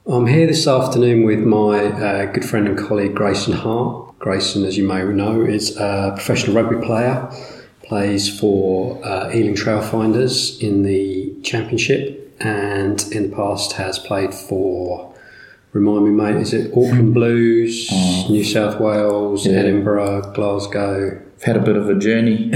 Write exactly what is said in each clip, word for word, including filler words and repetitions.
I'm here this afternoon with my uh, good friend and colleague Grayson Hart. Grayson, as you may know, is a professional rugby player, plays for uh, Ealing Trailfinders in the Championship, and in the past has played for, remind me mate, is it Auckland Blues, oh. New South Wales, yeah. Edinburgh, Glasgow? I've had a bit of a journey.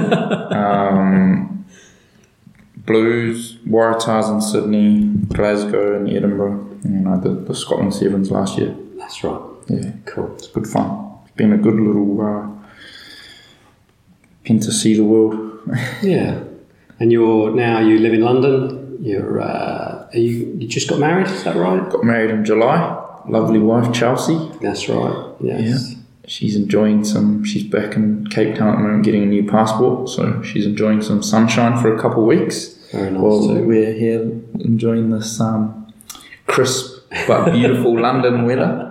um, Blues, Waratahs in Sydney, Glasgow and Edinburgh. And I did the Scotland Sevens last year. That's right. Yeah, cool. It's good fun. It's been a good little uh, pin to see the world. Yeah. And you're now you live in London. You're uh, are you you just got married? Is that right? Got married in July. Lovely wife Chelsea. That's right. Yes. Yeah. She's enjoying some. She's back in Cape Town at the moment, getting a new passport. So she's enjoying some sunshine for a couple of weeks. Very nice. While too. We're here enjoying this. Um, crisp but beautiful London weather.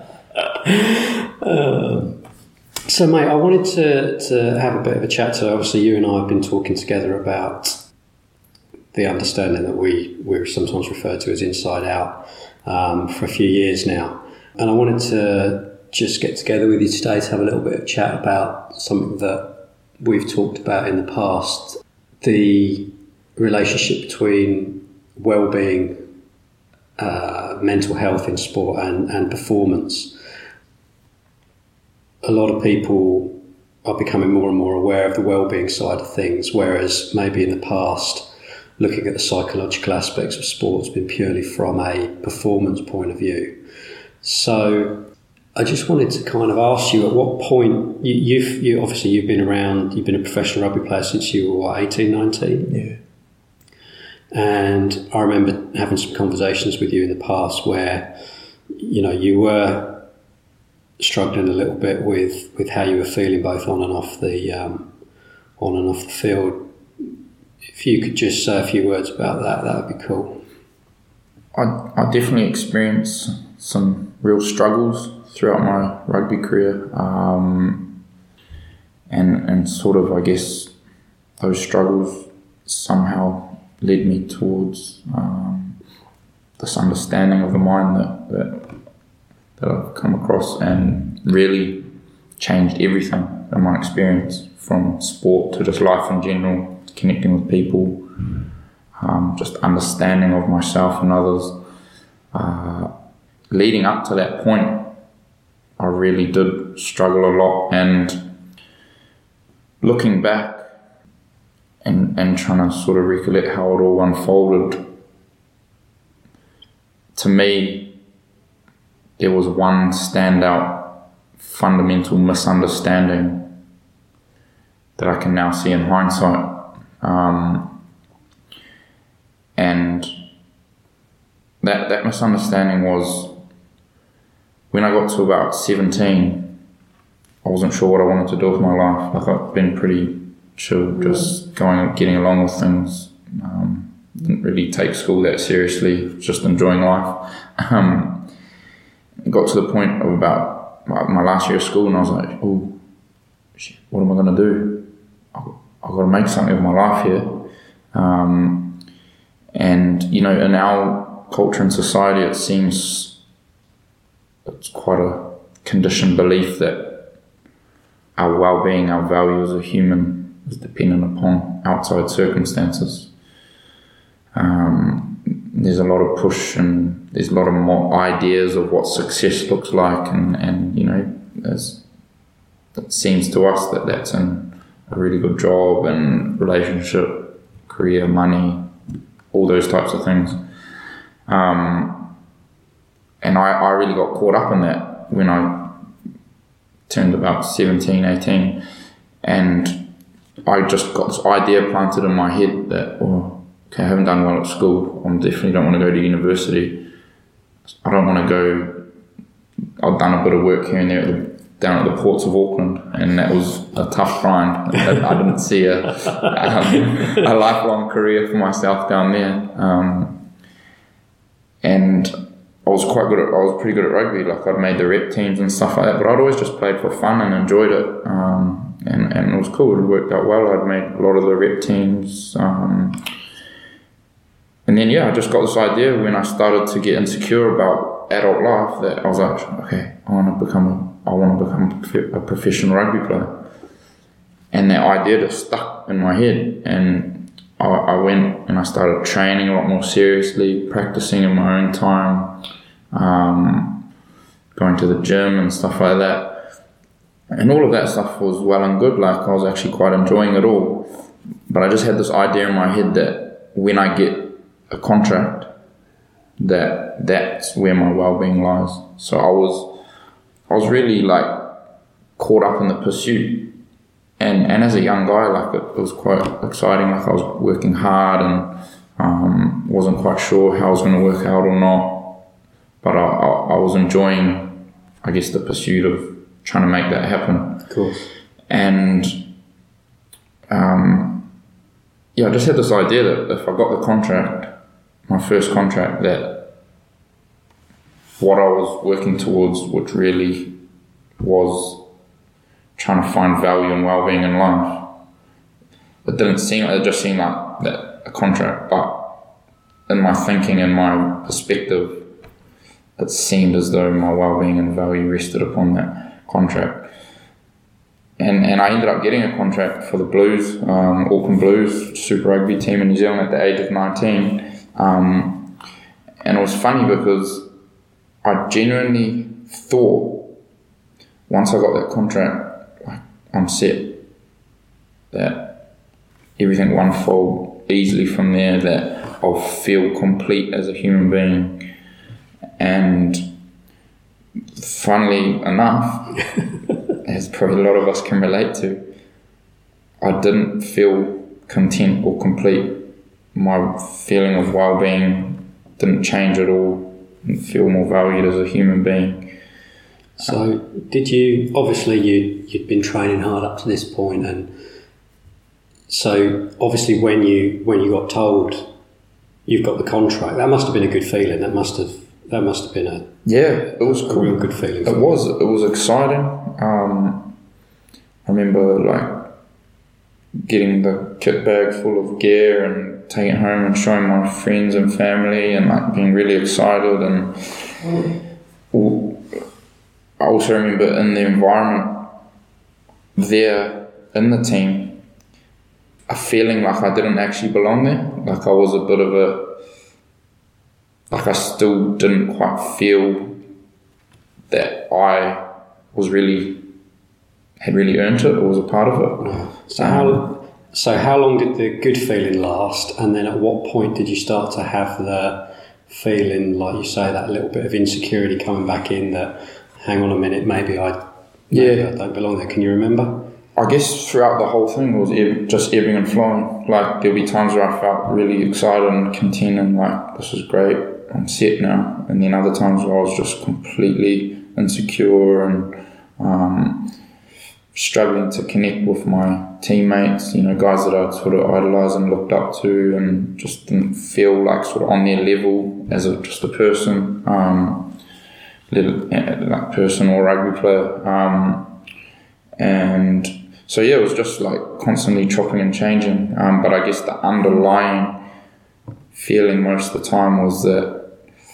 Um, so, mate, I wanted to, to have a bit of a chat. So, obviously, you and I have been talking together about the understanding that we, we're sometimes referred to as inside out um, for a few years now. And I wanted to just get together with you today to have a little bit of chat about something that we've talked about in the past, the relationship between well-being, Uh, mental health in sport and, and performance. A lot of people are becoming more and more aware of the well-being side of things, whereas maybe in the past, looking at the psychological aspects of sport has been purely from a performance point of view. So I just wanted to kind of ask you, at what point, you, you've you, obviously you've been around, you've been a professional rugby player since you were, what, eighteen, nineteen? Yeah. And I remember having some conversations with you in the past where, you know, you were struggling a little bit with, with how you were feeling both on and off the um, on and off the field. If you could just say a few words about that, that would be cool. I I definitely experienced some real struggles throughout my rugby career, um, and and sort of I guess those struggles somehow led me towards um, this understanding of the mind that, that that I've come across, and really changed everything in my experience, from sport to just life in general, connecting with people, um, just understanding of myself and others. Uh, leading up to that point, I really did struggle a lot, and looking back And, and trying to sort of recollect how it all unfolded, to me, there was one standout fundamental misunderstanding that I can now see in hindsight. Um, and that, that misunderstanding was, when I got to about seventeen, I wasn't sure what I wanted to do with my life. Like, I've been pretty chill, just going, getting along with things. Um, didn't really take school that seriously, just enjoying life. Um, got to the point of about my, my last year of school, and I was like, oh, shit, what am I going to do? I've, I've got to make something of my life here. Um, and, you know, in our culture and society, it seems it's quite a conditioned belief that our well-being, our value as a human is dependent upon outside circumstances. Um, there's a lot of push, and there's a lot of more ideas of what success looks like, and, and you know, as it seems to us that that's in a really good job and relationship, career, money, all those types of things. Um, and I, I really got caught up in that when I turned about seventeen, eighteen, and I just got this idea planted in my head that, oh, okay, I haven't done well at school. I definitely don't want to go to university. I don't want to go. I've done a bit of work here and there at the, down at the ports of Auckland, and that was a tough grind. I didn't see a, um, a lifelong career for myself down there. Um, and I was quite good at, I was pretty good at rugby. Like, I'd made the rep teams and stuff like that, but I'd always just played for fun and enjoyed it. Um, and, and it was cool. It worked out well. I'd made a lot of the rep teams. Um, and then yeah, I just got this idea when I started to get insecure about adult life that I was like, okay, I want to become a, I want to become a professional rugby player. And that idea just stuck in my head, and I, I went and I started training a lot more seriously, practicing in my own time, um, going to the gym and stuff like that. And all of that stuff was well and good, like I was actually quite enjoying it all. But I just had this idea in my head that when I get a contract, that that's where my well-being lies. So I was I was really like caught up in the pursuit. And and as a young guy, like it, it was quite exciting. Like I was working hard and um, wasn't quite sure how I was going to work out or not. But I, I, I was enjoying, I guess, the pursuit of trying to make that happen. Of course. And um, yeah, I just had this idea that if I got the contract, my first contract, that what I was working towards, which really was trying to find value and well-being in life. It didn't seem, it just seemed like that a contract, but in my thinking and my perspective, it seemed as though my well-being and value rested upon that contract. And and I ended up getting a contract for the Blues, um, Auckland Blues, Super Rugby team in New Zealand at the age of nineteen. Um, and it was funny because I genuinely thought once I got that contract, I'm set, that everything will unfold easily from there, that I'll feel complete as a human being. And funnily enough, as probably a lot of us can relate to, I didn't feel content or complete. My feeling of well-being didn't change at all. I didn't feel more valued as a human being. So did you, obviously you, you'd been training hard up to this point, and so obviously when you when you got told you've got the contract, that must have been a good feeling. That must have that must have been a yeah, it was a cool. real good feeling. It was it was exciting. Um, I remember like getting the kit bag full of gear and taking it home and showing my friends and family, and like being really excited. And mm. I also remember in the environment there in the team, a feeling like I didn't actually belong there. Like I was a bit of a, like I still didn't quite feel that I was really, had really earned it or was a part of it. So um, how so how long did the good feeling last, and then at what point did you start to have the feeling, like you say, that little bit of insecurity coming back in, that hang on a minute, maybe I, maybe yeah. I don't belong there? Can you remember? I guess throughout the whole thing it was eb- just ebbing and flowing. Like there'll be times where I felt really excited and content and like, this is great, I'm set now. And then other times where I was just completely insecure and um, struggling to connect with my teammates, you know, guys that I sort of idolised and looked up to, and just didn't feel like sort of on their level as a, just a person. Um, little like person or rugby player, um, and so yeah, it was just like constantly chopping and changing. Um, but I guess the underlying feeling most of the time was that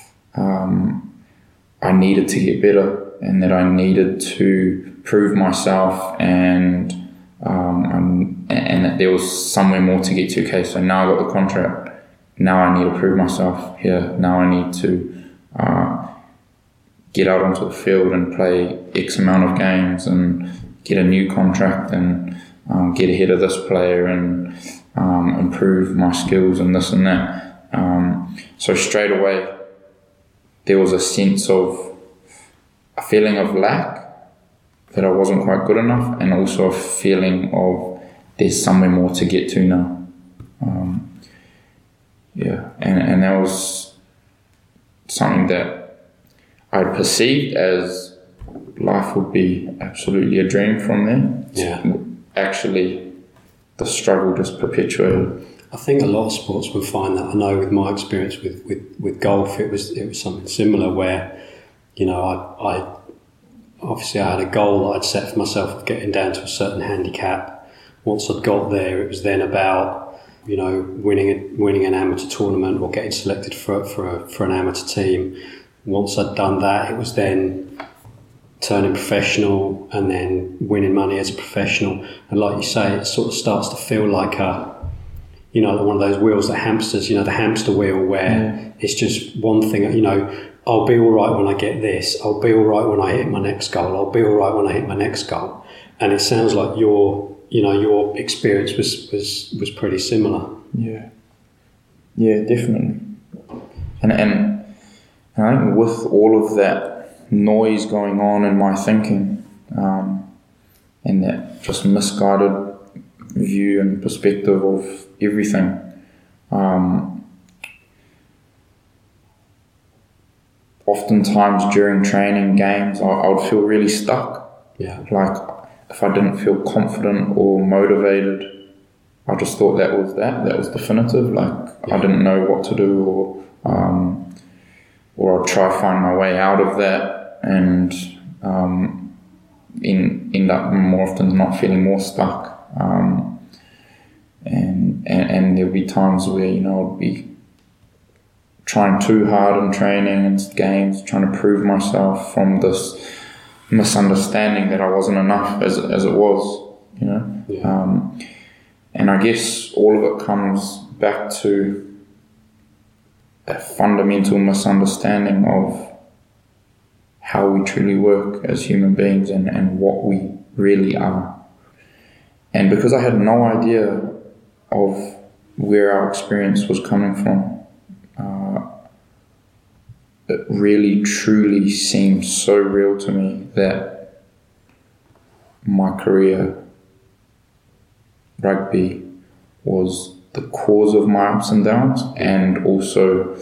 um, I needed to get better, and that I needed to prove myself, and um, and, and that there was somewhere more to get to. Okay, so now I got the contract. Now I need to prove myself here. Now I need to. Uh, get out onto the field and play X amount of games and get a new contract and um, get ahead of this player and um, improve my skills and this and that. Um, so straight away, there was a sense of a feeling of lack, that I wasn't quite good enough, and also a feeling of there's somewhere more to get to now. Um, yeah, and, and that was something that I perceived as life would be absolutely a dream from there. Yeah. Actually, the struggle just perpetuated. I think a lot of sports will find that. I know with my experience with, with, with golf, it was it was something similar where, you know, I, I obviously I had a goal that I'd set for myself of getting down to a certain handicap. Once I'd got there, it was then about you know, winning a, winning an amateur tournament or getting selected for for a, for an amateur team. Once I'd done that, it was then turning professional and then winning money as a professional. And like you say, it sort of starts to feel like a, you know, one of those wheels that hamsters, you know, the hamster wheel where yeah. it's just one thing, you know, I'll be all right when I get this. I'll be all right when I hit my next goal. I'll be all right when I hit my next goal. And it sounds like your, you know, your experience was, was, was pretty similar. Yeah. Yeah, definitely. And, and, and I think with all of that noise going on in my thinking, um, and that just misguided view and perspective of everything, um, oftentimes during training games I, I would feel really stuck. Yeah. Like if I didn't feel confident or motivated, I just thought that was that, that was definitive. Like yeah. I didn't know what to do, or um, or I'd try to find my way out of that, and um, in, end up more often than not feeling more stuck. Um, and, and and there'll be times where, you know, I'd be trying too hard in training and games, trying to prove myself from this misunderstanding that I wasn't enough as as it was, you know. Yeah. Um, and I guess all of it comes back to a fundamental misunderstanding of how we truly work as human beings and, and what we really are. And because I had no idea of where our experience was coming from, uh, it really truly seemed so real to me that my career, rugby, was the cause of my ups and downs, and also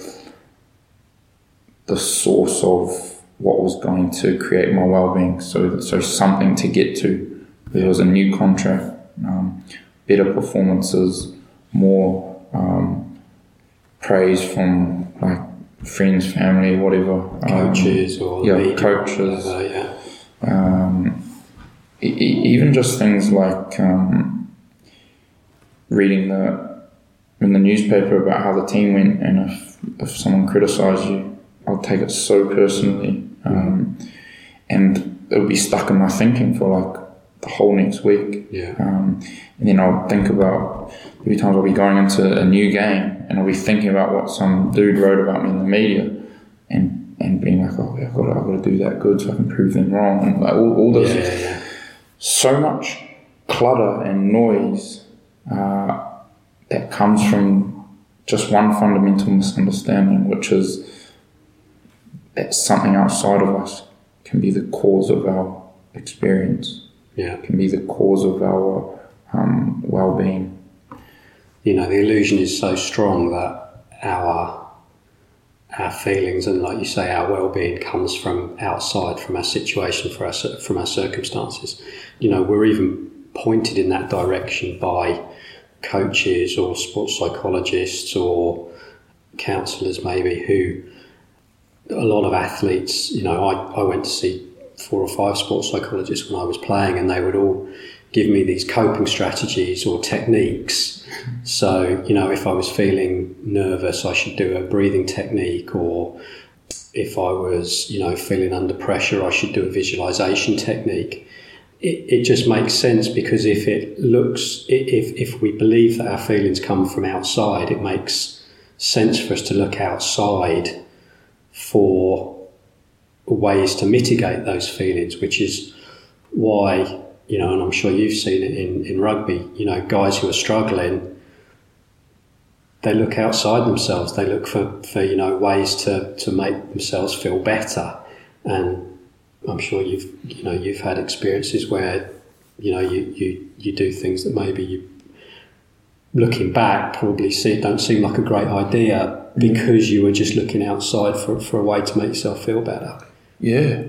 the source of what was going to create my well-being. So, so something to get to. There was a new contract, um, better performances, more um, praise from like friends, family, whatever, coaches um, or yeah, media, coaches. Whatever, yeah. Um, e- even just things like um, reading the in the newspaper about how the team went, and if if someone criticised you, I'll take it so personally, um, and it'll be stuck in my thinking for like the whole next week. Yeah. Um, and then I'll think about, every time I'll be going into a new game and I'll be thinking about what some dude wrote about me in the media, and, and being like, oh, I've got to, I've got to do that good so I can prove them wrong. And like all, all this, yeah, yeah, yeah. so much clutter and noise uh, that comes from just one fundamental misunderstanding, which is that something outside of us can be the cause of our experience. Yeah. Can be the cause of our um, well-being. You know, the illusion is so strong that our our feelings and, like you say, our well-being comes from outside, from our situation, for our, from our circumstances. You know, we're even pointed in that direction by coaches or sports psychologists or counsellors maybe, who, a lot of athletes, you know, I, I went to see four or five sports psychologists when I was playing, and they would all give me these coping strategies or techniques. So, you know, if I was feeling nervous, I should do a breathing technique, or if I was, you know, feeling under pressure, I should do a visualization technique. It, it just makes sense, because if it looks, if, if we believe that our feelings come from outside, it makes sense for us to look outside for ways to mitigate those feelings, which is why, you know, and I'm sure you've seen it in, in rugby, you know, guys who are struggling, they look outside themselves. They look for, for you know, ways to, to make themselves feel better. And I'm sure you've, you know, you've had experiences where, you know, you, you, you do things that maybe you, looking back, probably see, don't seem like a great idea, because you were just looking outside for, for a way to make yourself feel better. Yeah.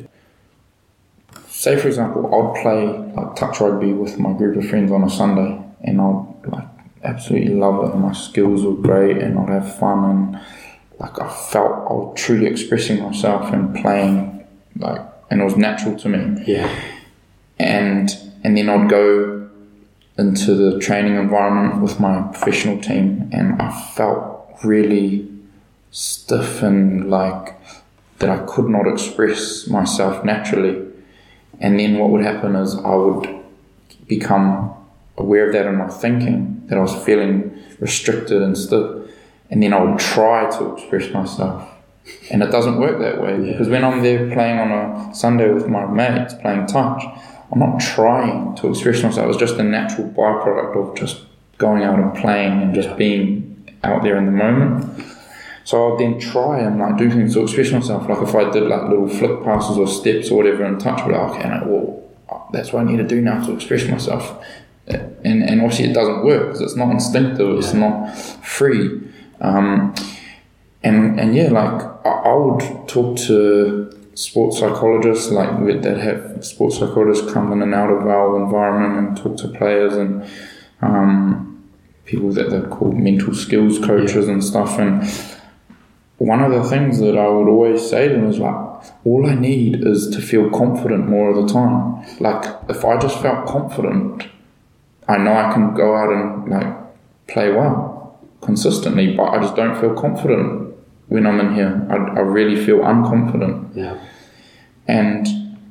Say, for example, I'd play like touch rugby with my group of friends on a Sunday, and I'd like absolutely love it, and my skills were great, and I'd have fun, and like I felt I was truly expressing myself and playing, like, and it was natural to me. Yeah. And and then I'd go into the training environment with my professional team, and I felt really stiff and like that I could not express myself naturally. And then what would happen is I would become aware of that in my thinking, that I was feeling restricted and stiff, and then I would try to express myself. And it doesn't work that way, yeah. Because when I'm there playing on a Sunday with my mates, playing touch, I'm not trying to express myself. It's just a natural byproduct of just going out and playing and just yeah. being out there in the moment. So I would then try and like do things to express myself. Like if I did like little flick passes or steps or whatever in touch, I'd be like, okay, no, well, that's what I need to do now to express myself. And and obviously it doesn't work because it's not instinctive, it's not free. Um, and and yeah, like I, I would talk to sports psychologists like that have sports psychologists come in and out of our environment and talk to players and um, people that they're called mental skills coaches yeah. and stuff. And one of the things that I would always say to them is like, all I need is to feel confident more of the time. Like if I just felt confident, I know I can go out and like play well consistently, but I just don't feel confident when I'm in here. I, I really feel unconfident. Yeah. And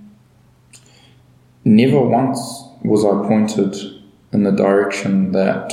never once was I pointed in the direction that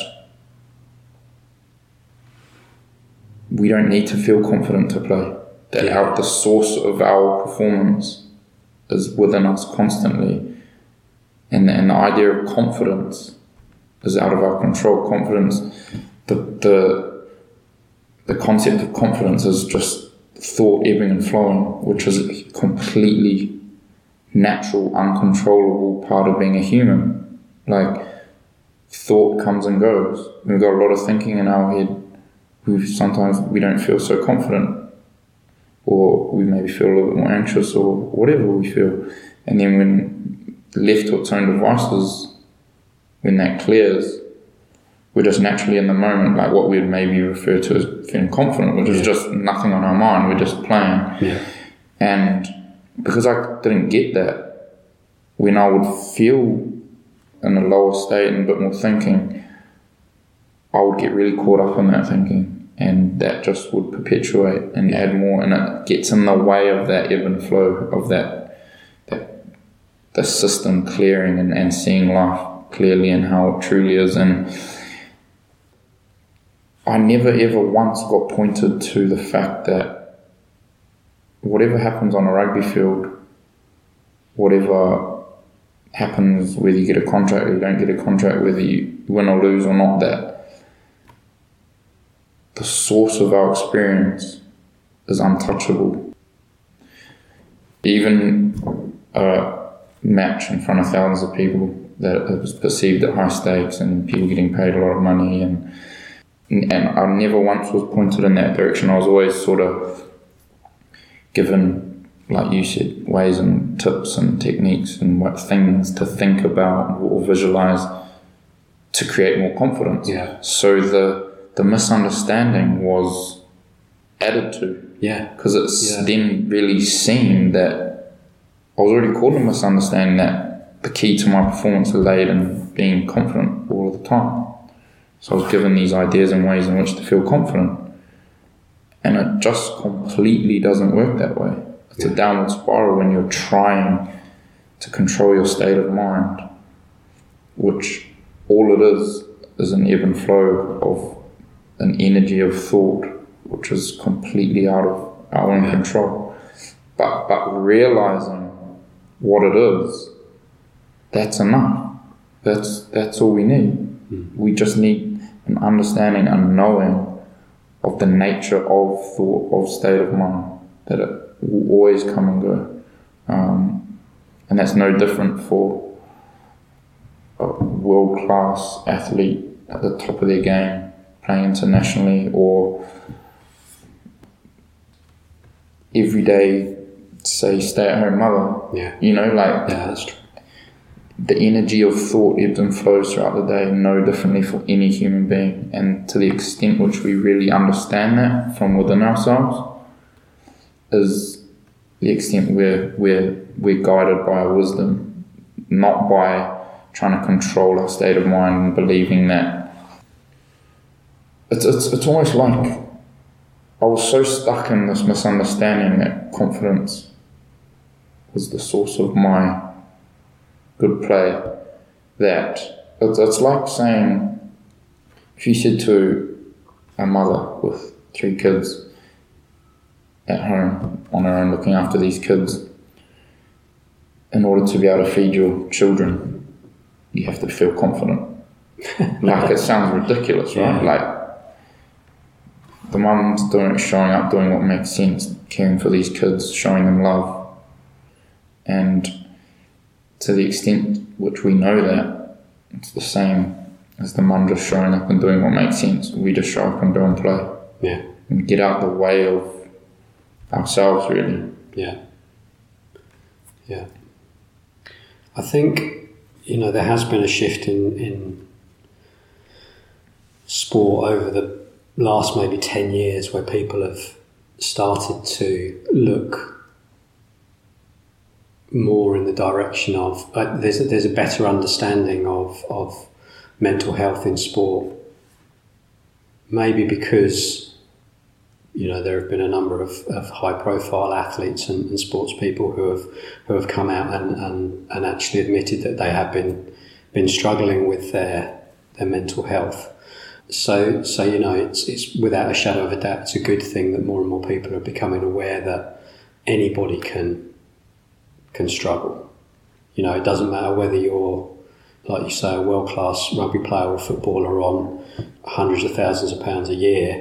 we don't need to feel confident to play. That yeah. our, the source of our performance is within us constantly. And, and the idea of confidence is out of our control. Confidence, the the the concept of confidence is just thought ebbing and flowing, which is a completely natural, uncontrollable part of being a human. Like thought comes and goes. We've got a lot of thinking in our head. We sometimes we don't feel so confident, or we maybe feel a little bit more anxious, or whatever we feel. And then when left to its own devices, when that clears, we're just naturally in the moment, like what we'd maybe refer to as feeling confident, which is just nothing on our mind, we're just playing. Yeah. And because I didn't get that, when I would feel in a lower state and a bit more thinking, I would get really caught up in that thinking, and that just would perpetuate and add more, and it gets in the way of that ebb and flow of that, that the system clearing and, and seeing life clearly and how it truly is. And I never ever once got pointed to the fact that whatever happens on a rugby field, whatever happens, whether you get a contract or you don't get a contract, whether you win or lose or not, that the source of our experience is untouchable. Even a match in front of thousands of people that it was perceived at high stakes and people getting paid a lot of money, and and I never once was pointed in that direction. I was always sort of given, like you said, ways and tips and techniques and what things to think about or visualize to create more confidence. Yeah. So the the misunderstanding was added to. Yeah. Because it's yeah. then really seen that I was already caught in a misunderstanding that the key to my performance laid in being confident all of the time. So I was given these ideas and ways in which to feel confident, and it just completely doesn't work that way. It's yeah. a downward spiral when you're trying to control your state of mind, which all it is is an ebb and flow of an energy of thought, which is completely out of our own yeah. control. But but realizing what it is, that's enough. That's that's all we need. Mm. We just need an understanding and knowing of the nature of thought, of state of mind, that it will always come and go. Um, and that's no different for a world-class athlete at the top of their game, playing internationally, or everyday, say, stay-at-home mother. Yeah. You know, like... Yeah, that's true. The energy of thought ebbs and flows throughout the day, no differently for any human being. And to the extent which we really understand that from within ourselves is the extent where we're, we're guided by our wisdom, not by trying to control our state of mind and believing that it's it's it's almost like I was so stuck in this misunderstanding that confidence was the source of my good play, that it's, it's like saying, if you said to a mother with three kids at home on her own looking after these kids, in order to be able to feed your children, you have to feel confident. Like, it sounds ridiculous, right? Yeah. Like, the mum's doing it, showing up, doing what makes sense, caring for these kids, showing them love. And to the extent which we know that, it's the same as the mum just showing up and doing what makes sense. We just show up and go and play. Yeah. And get out the way of ourselves, really. Yeah. Yeah. I think, you know, there has been a shift in, in sport over the last maybe ten years where people have started to look more in the direction of uh, there's a, there's a better understanding of of mental health in sport, maybe because, you know, there have been a number of, of high profile athletes and, and sports people who have who have come out and, and, and actually admitted that they have been been struggling with their their mental health. So so you know, it's it's without a shadow of a doubt, it's a good thing that more and more people are becoming aware that anybody can can struggle. You know, it doesn't matter whether you're, like you say, a world-class rugby player or footballer on hundreds of thousands of pounds a year,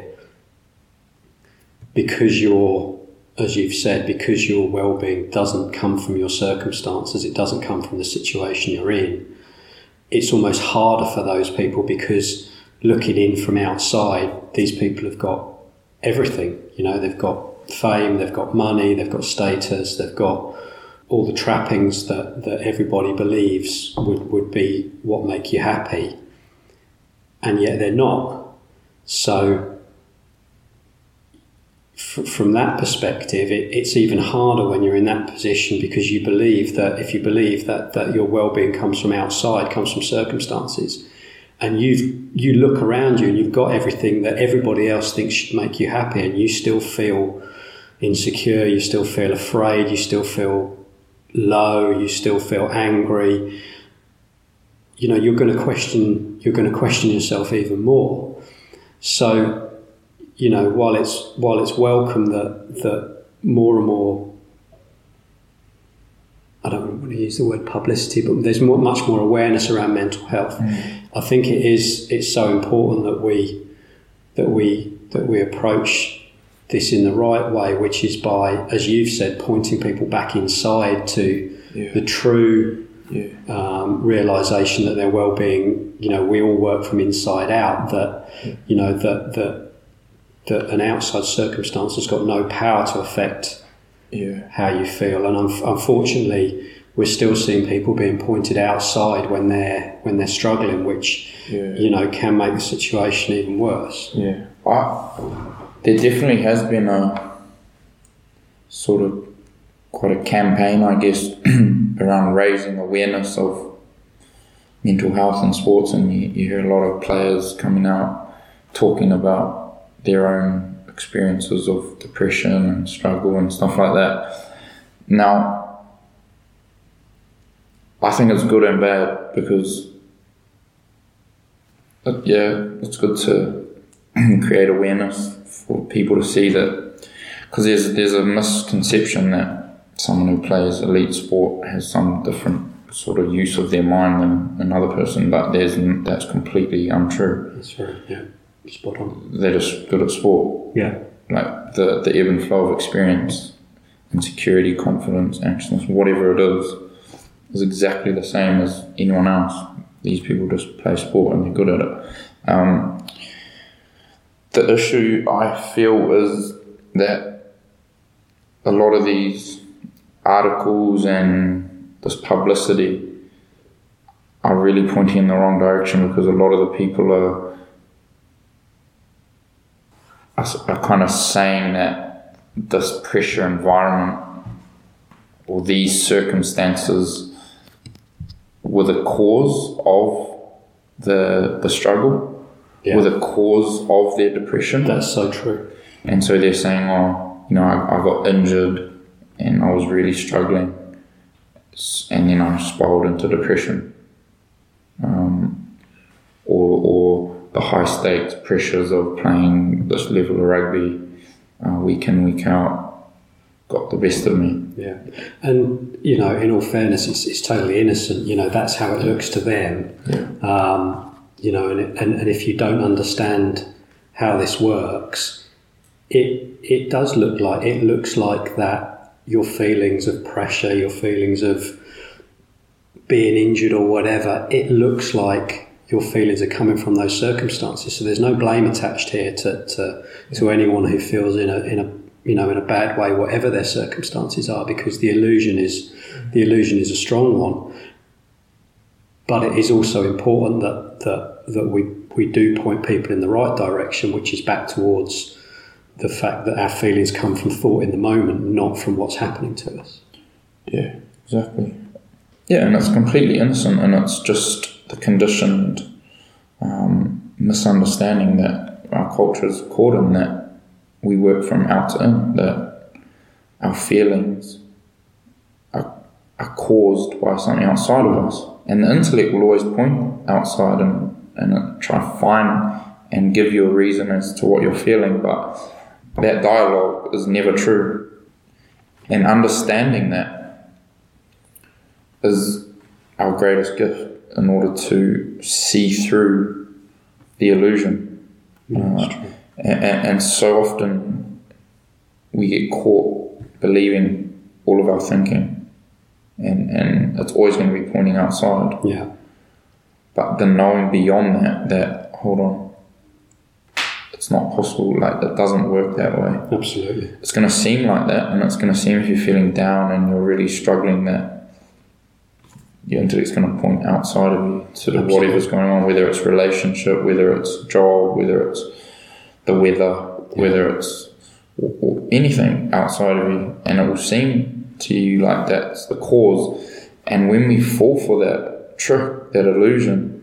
because you're, as you've said, because your well-being doesn't come from your circumstances, it doesn't come from the situation you're in, it's almost harder for those people, because looking in from outside, these people have got everything. You know, they've got fame, they've got money, they've got status, they've got all the trappings that, that everybody believes would, would be what make you happy, and yet they're not. So f- from that perspective, it, it's even harder when you're in that position, because you believe that if you believe that, that your well-being comes from outside, comes from circumstances, and you've you look around you and you've got everything that everybody else thinks should make you happy, and you still feel insecure, you still feel afraid, you still feel low, you still feel angry, you know, you're going to question you're going to question yourself even more. So, you know, while it's while it's welcome that that more and more, I don't want to use the word publicity, but there's more, much more awareness around mental health. Mm. I think it is it's so important that we that we that we approach this in the right way, which is by, as you've said, pointing people back inside to yeah. the true yeah. um, realisation that their well-being, you know, we all work from inside out, that, yeah. you know, that, that, that an outside circumstance has got no power to affect yeah. how you feel. And un- unfortunately, we're still seeing people being pointed outside when they're, when they're struggling, which, yeah. you know, can make the situation even worse. Yeah. I, There definitely has been a sort of quite a campaign, I guess, around raising awareness of mental health in sports, and you, you hear a lot of players coming out talking about their own experiences of depression and struggle and stuff like that. Now, I think it's good and bad, because, it, yeah, it's good to create awareness for people to see that, because there's there's a misconception that someone who plays elite sport has some different sort of use of their mind than another person, but there's that's completely untrue. That's right, yeah, spot on. They're just good at sport. Yeah, like the the ebb and flow of experience, insecurity, confidence, anxiousness, whatever it is, is exactly the same as anyone else. These people just play sport and they're good at it. Um, The issue, I feel, is that a lot of these articles and this publicity are really pointing in the wrong direction, because a lot of the people are, are, are kind of saying that this pressure environment or these circumstances were the cause of the the struggle, yeah. were the cause of their depression. That's so true. And so they're saying, oh, you know, I, I got injured and I was really struggling, and then I spiraled into depression. Um, or, or the high stakes pressures of playing this level of rugby, uh, week in, week out, got the best of me. Yeah, and you know, in all fairness, it's, it's totally innocent. You know, that's how it looks to them. Yeah. Um, you know, and, it, and and if you don't understand how this works, it it does look like it looks like that your feelings of pressure, your feelings of being injured or whatever, it looks like your feelings are coming from those circumstances. So there's no blame attached here to to, to anyone who feels in a in a you know in a bad way, whatever their circumstances are, because the illusion is the illusion is a strong one. But it is also important that that that we we do point people in the right direction, which is back towards the fact that our feelings come from thought in the moment, not from what's happening to us. Yeah, exactly. Yeah, and it's completely innocent, and it's just the conditioned um, misunderstanding that our culture is caught in, that we work from out to in, that our feelings are, are caused by something outside of us. And the intellect will always point outside and, and try to find and give you a reason as to what you're feeling, but that dialogue is never true. And understanding that is our greatest gift in order to see through the illusion. Yeah, uh, and, and so often we get caught believing all of our thinking, and, and it's always going to be pointing outside. Yeah. But the knowing beyond that, that, hold on, it's not possible, like, it doesn't work that way. Absolutely. It's going to seem like that, and it's going to seem if you're feeling down and you're really struggling, that your intellect's going to point outside of you to the whatever's going on, whether it's relationship, whether it's job, whether it's the weather, yeah. whether it's or, or anything outside of you, and it will seem to you like that's the cause. And when we fall for that trick, that illusion,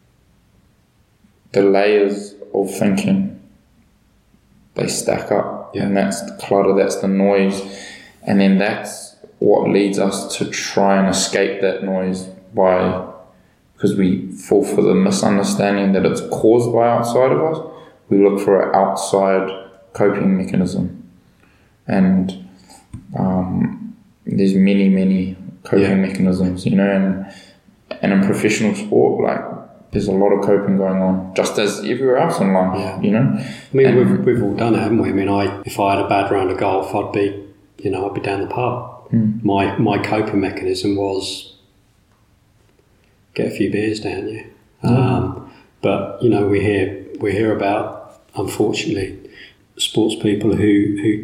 the layers of thinking, they stack up, yeah. and that's the clutter, that's the noise, and then that's what leads us to try and escape that noise by, because we fall for the misunderstanding that it's caused by outside of us, we look for an outside coping mechanism. And um, there's many, many coping yeah. mechanisms, you know, and and in professional sport, like, there's a lot of coping going on, just as everywhere else in life, yeah. you know. I mean, and we've, we've all done it, haven't we? I mean, I if I had a bad round of golf, I'd be, you know, I'd be down the pub. Mm. My my coping mechanism was get a few beers down you. Mm. Um, but you know, we hear we hear about, unfortunately, sports people who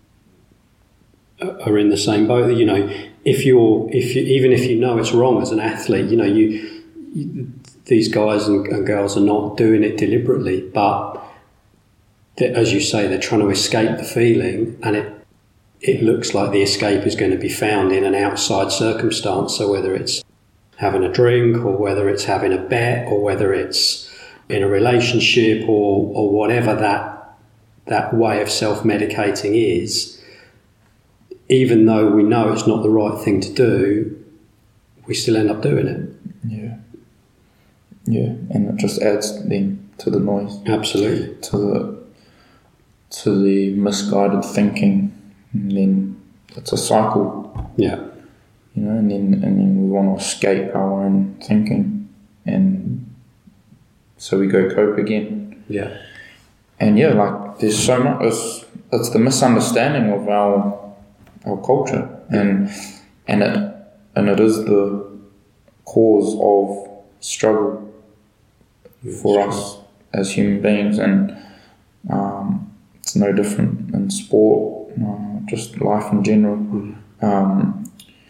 who are in the same boat. You know, if you're if you, even if you know it's wrong as an athlete, you know, you, you these guys and, and girls are not doing it deliberately, but as you say, they're trying to escape the feeling, and it. It looks like the escape is going to be found in an outside circumstance. So whether it's having a drink, or whether it's having a bet, or whether it's in a relationship, or or whatever that that way of self-medicating is, even though we know it's not the right thing to do, we still end up doing it. Yeah. Yeah, and it just adds then to the noise. Absolutely. To the to the misguided thinking. And then it's a cycle. Yeah. You know, and then and then we want to escape our own thinking, and so we go cope again. Yeah. And yeah, like, there's so much. It's, it's the misunderstanding of our our culture, and and it and it is the cause of struggle for us as human beings, and um, it's no different in sport. Uh, just life in general, mm. um,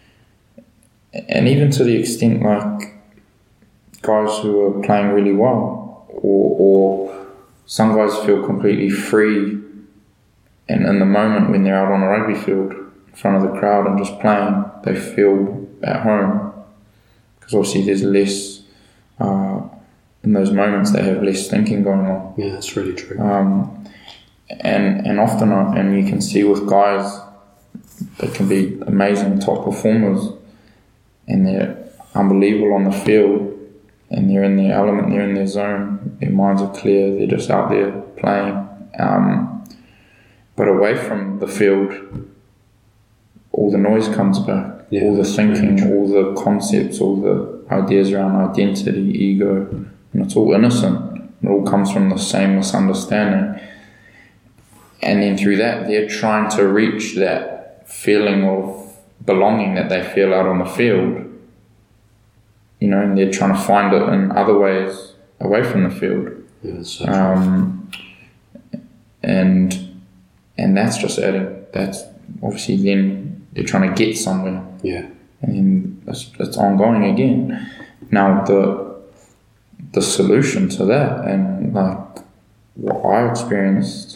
and even to the extent, like, guys who are playing really well, or, or some guys feel completely free, and in the moment when they're out on a rugby field in front of the crowd and just playing, they feel at home because because obviously there's less, uh, in those moments they have less thinking going on. Yeah, that's really true. Um, and and often, uh, and you can see with guys that can be amazing top performers, and they're unbelievable on the field, and they're in their element, they're in their zone, their minds are clear, they're just out there playing. Um, but away from the field, all the noise comes back, yeah, all the thinking, yeah, all the concepts, all the ideas around identity, ego, and it's all innocent. It all comes from the same misunderstanding. And then through that, they're trying to reach that feeling of belonging that they feel out on the field. You know, and they're trying to find it in other ways away from the field. Yeah, that's so um, and and that's just adding. That's obviously then they're trying to get somewhere. Yeah, and that's that's ongoing again. Now the the solution to that, and like what I experienced,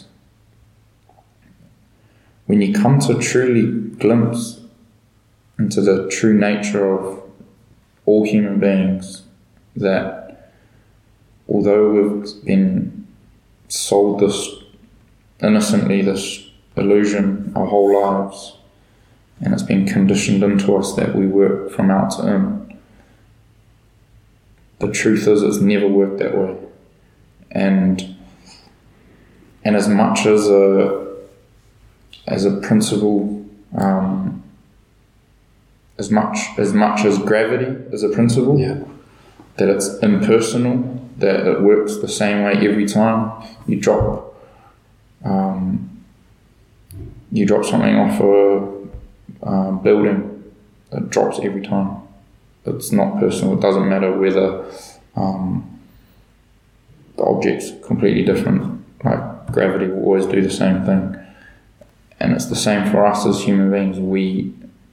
when you come to truly glimpse into the true nature of all human beings, that although we've been sold this innocently, this illusion our whole lives, and it's been conditioned into us that we work from out to in, the truth is it's never worked that way. And and as much as a as a principle, um, as much as much as gravity is a principle, yeah, that it's impersonal, that it works the same way every time you drop um, you drop something off a um, building, it drops every time. It's not personal. It doesn't matter whether um, the object's completely different. Like gravity will always do the same thing, and it's the same for us as human beings. We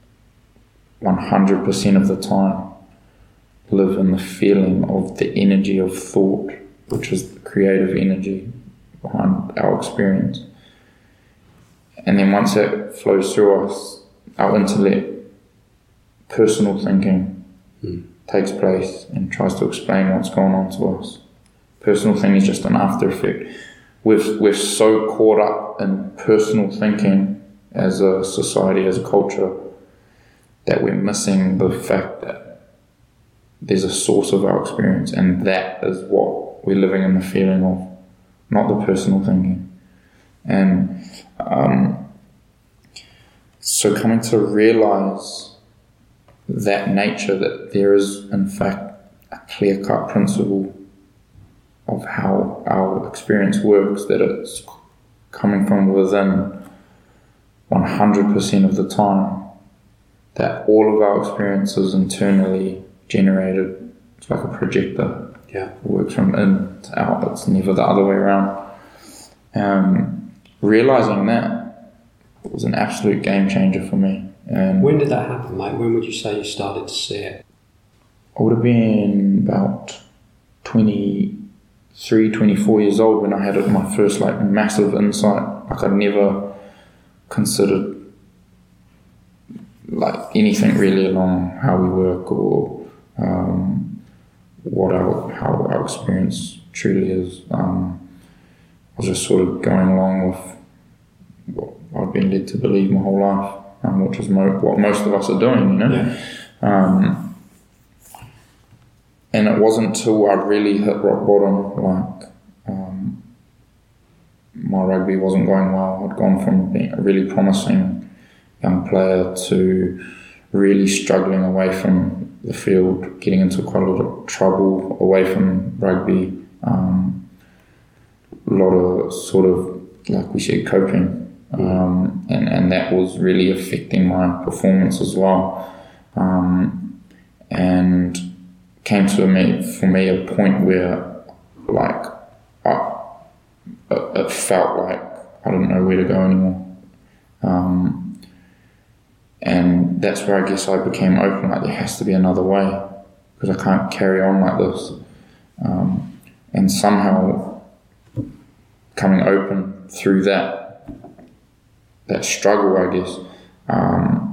one hundred percent of the time live in the feeling of the energy of thought, which is the creative energy behind our experience. And then once that flows through us, our intellect, personal thinking mm. takes place and tries to explain what's going on to us. Personal thing is just an after effect. We've, we're so caught up in personal thinking as a society, as a culture, that we're missing the fact that there's a source of our experience, and that is what we're living in the feeling of, not the personal thinking. And um, so coming to realize that nature, that there is in fact a clear-cut principle of how our experience works, that it's coming from within one hundred percent of the time, that all of our experience is internally generated. It's like a projector. Yeah. It works from in to out. It's never the other way around. Um, realizing that was an absolute game changer for me. And when did that happen, mate? When would you say you started to see it? I would have been about twenty-three, twenty-four years old when I had my first like massive insight. Like I'd never considered like anything really along how we work or um, what our how our experience truly is. Um, I was just sort of going along with what I've been led to believe my whole life, um, which is mo- what most of us are doing, you know. Yeah. Um, and it wasn't until I really hit rock bottom, like um, my rugby wasn't going well. I'd gone from being a really promising young player to really struggling away from the field, getting into quite a lot of trouble away from rugby, um, a lot of sort of, like we said, coping, um, and, and that was really affecting my performance as well, um, and came to me, for me, a point where like I, it felt like I didn't know where to go anymore. Um, And that's where I guess I became open, like there has to be another way, because I can't carry on like this. Um, and somehow coming open through that that struggle, I guess, um,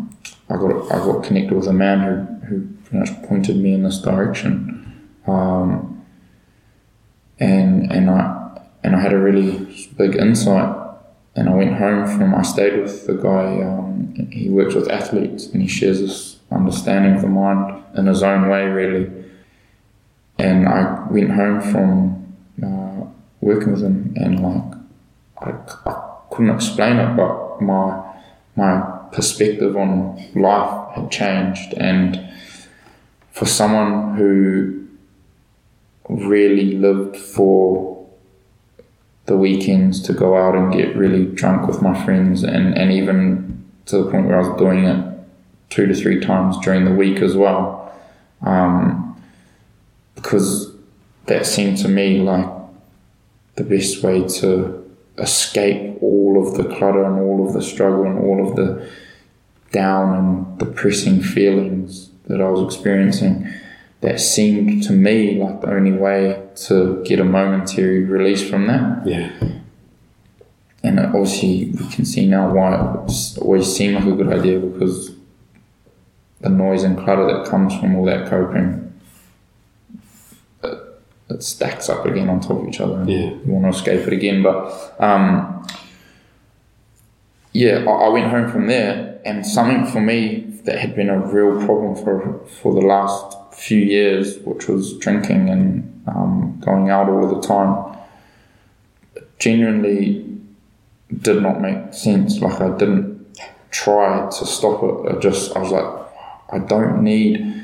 I got I got connected with a man who, who pretty much pointed me in this direction, um, and and I and I had a really big insight. And I went home from. I stayed with the guy. Um, he works with athletes, and he shares this understanding of the mind in his own way, really. And I went home from uh, working with him, and like I, I couldn't explain it, but my my perspective on life had changed. And for someone who really lived for the weekends to go out and get really drunk with my friends, and, and even to the point where I was doing it two to three times during the week as well, um, because that seemed to me like the best way to escape all of the clutter and all of the struggle and all of the down and depressing feelings that I was experiencing. That seemed to me like the only way to get a momentary release from that. Yeah. And obviously we can see now why it always seemed like a good idea, because the noise and clutter that comes from all that coping, it, it stacks up again on top of each other. And yeah. You want to escape it again. But um, yeah, I, I went home from there, and something for me that had been a real problem for for the last few years, which was drinking and um, going out all of the time, genuinely did not make sense. Like, I didn't try to stop it. I just, I was like, I don't need